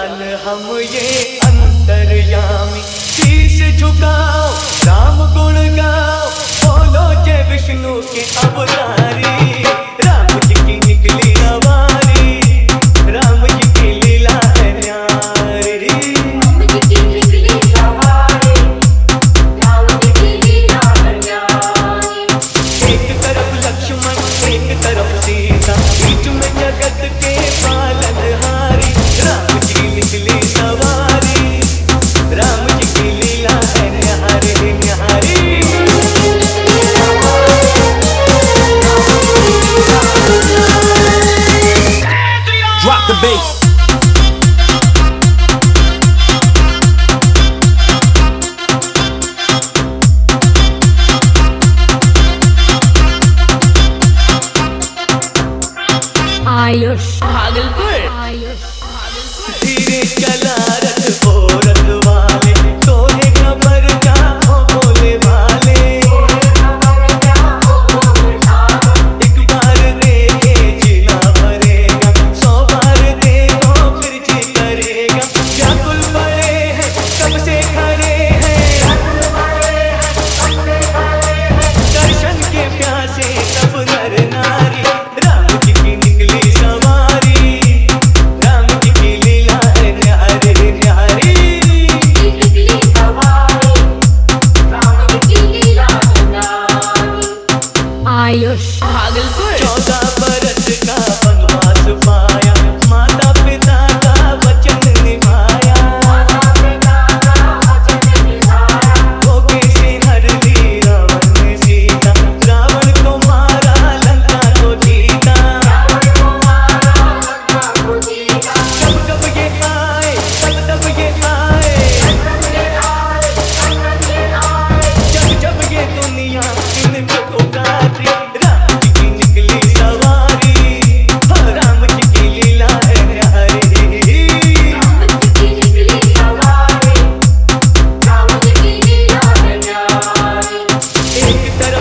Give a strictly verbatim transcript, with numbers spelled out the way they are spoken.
जान हम ये अंतर्यामी, शीश झुकाओ राम गुण गाओ, बोलो जय विष्णु के अवतारी। राम जी की निकली सवारी, राम जी की लीला है न्यारी। राम जी की निकली सवारी, राम जी की लीला है न्यारी। एक तरफ लक्ष्मण एक तरफ सीता, बीच में जगत के पालनहारी। राम जी की निकली सवारी, राम जी की लीला है न्यारी न्यारी। Drop the bass. आयुष भागलपुर, आयुष धीरे चला रथ औरत वाले, तोहे खबर क्या हो बोले वाले। एक बार देखे जीना भरेगा, सौ बार देखो फिर जी करेगा। व्याकुल बड़े हैं कब से खड़े हैं, दर्शन के प्यासे सब नर नारी। राम जी की निकली सवारी, राम जी की लीला है न्यारी न्यारी। निकली सवारी, राम जी की लीला है न्यारी। आयुष भागलपुर, चौदह बरस का वनवास पाया, माता पिता का वचन निभाया। धोखे से हर ली रावण ने सीता, रावण को मारा लंका को जीता। कब कब ये आए कब तब ये आए, जब जब ये दुनिया इनको पुकारती। राम जी की निकली सवारी, हाँ, राम जी की लीला है न्यारी। राम जी की निकली सवारी, राम जी की लीला है न्यारी। एक तरफ